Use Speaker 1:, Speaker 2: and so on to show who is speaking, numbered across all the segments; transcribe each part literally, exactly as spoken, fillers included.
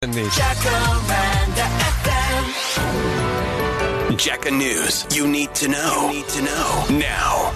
Speaker 1: Jacaranda F M. Jacka News. You need to know. You need to know now.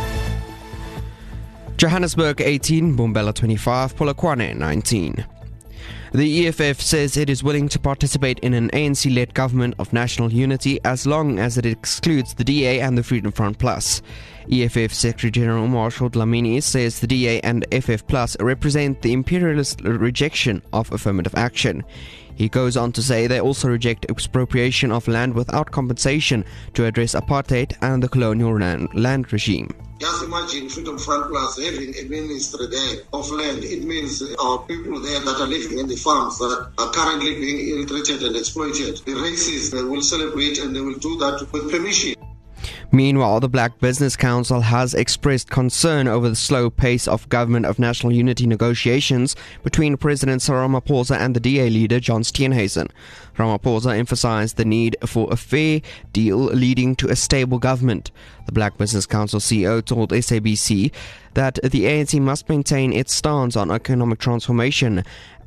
Speaker 2: Johannesburg eighteen, Bombela twenty-five, Polokwane nineteen. The E F F says it is willing to participate in an A N C-led government of national unity as long as it excludes the D A and the Freedom Front Plus. E F F Secretary-General Marshall Dlamini says the D A and F F Plus represent the imperialist rejection of affirmative action. He goes on to say they also reject expropriation of land without compensation to address apartheid and the colonial land, land regime.
Speaker 3: Just imagine Freedom Front Plus having a ministry there of land. It means our people there that are living in the farms that are currently being ill-treated and exploited. The racists, they will celebrate and they will do that with permission.
Speaker 2: Meanwhile, the Black Business Council has expressed concern over the slow pace of Government of National Unity negotiations between President Cyril Ramaphosa and the D A leader John Steenhuisen. Ramaphosa emphasized the need for a fair deal leading to a stable government. The Black Business Council C E O told S A B C that the A N C must maintain its stance on economic transformation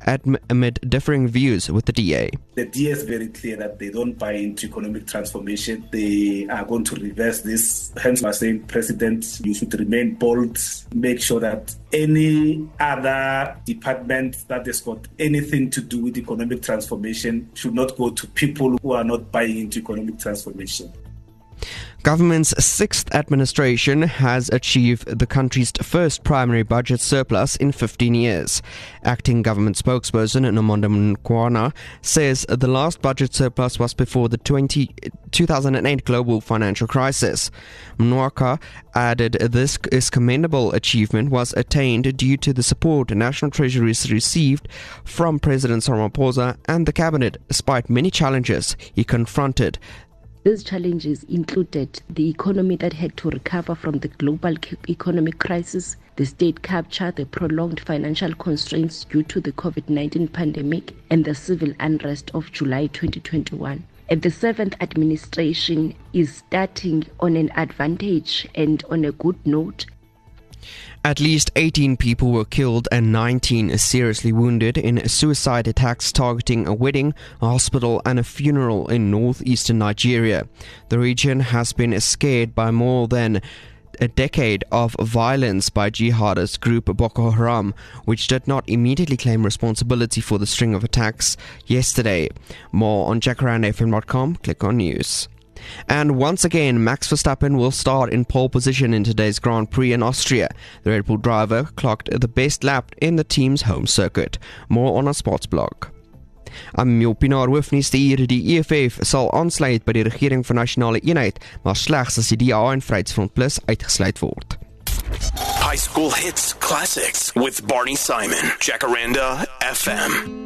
Speaker 2: amid differing views with the D A.
Speaker 4: The D A is very clear that they don't buy into economic transformation. They are going to reverse this. Hence, we're saying, President, you should remain bold. Make sure that any other department that has got anything to do with economic transformation should not go to people who are not buying into economic transformation.
Speaker 2: Government's sixth administration has achieved the country's first primary budget surplus in fifteen years. Acting government spokesperson Nomonde Mnukwana says the last budget surplus was before the two thousand eight global financial crisis. Mnukwana added this is commendable achievement was attained due to the support the National Treasury received from President Ramaphosa and the cabinet, despite many challenges he confronted.
Speaker 5: These challenges included the economy that had to recover from the global economic crisis, the state capture, the prolonged financial constraints due to the COVID nineteen pandemic, and the civil unrest of July twenty twenty-one. And the seventh administration is starting on an advantage and on a good note.
Speaker 2: At least eighteen people were killed and nineteen seriously wounded in suicide attacks targeting a wedding, a hospital and a funeral in northeastern Nigeria. The region has been scared by more than a decade of violence by jihadist group Boko Haram, which did not immediately claim responsibility for the string of attacks yesterday. More on jacaranda f m dot com, click on news. And once again, Max Verstappen will start in pole position in today's Grand Prix in Austria. The Red Bull driver clocked the best lap in the team's home circuit. More on our sports blog. I'm Mjopinar Hoofnuus hier. Die E F F sal aansluit by die regering van nasionale eenheid, maar slegs as die D A en Vryheidsfront Plus uitgesluit word.
Speaker 1: High school hits classics with Barney Simon. Jacaranda F M.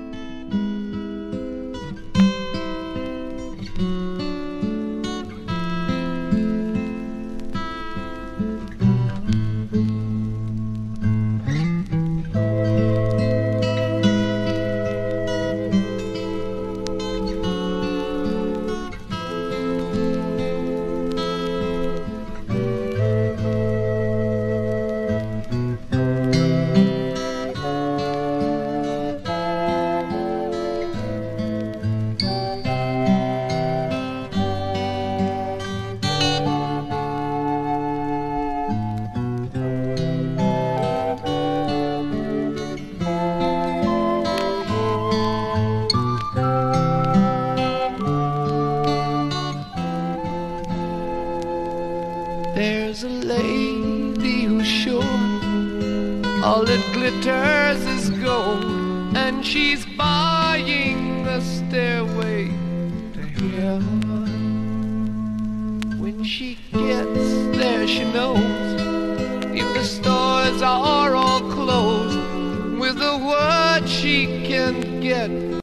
Speaker 6: There's a lady who's sure all that glitters is gold, and she's buying the stairway to heaven. When she gets there, she knows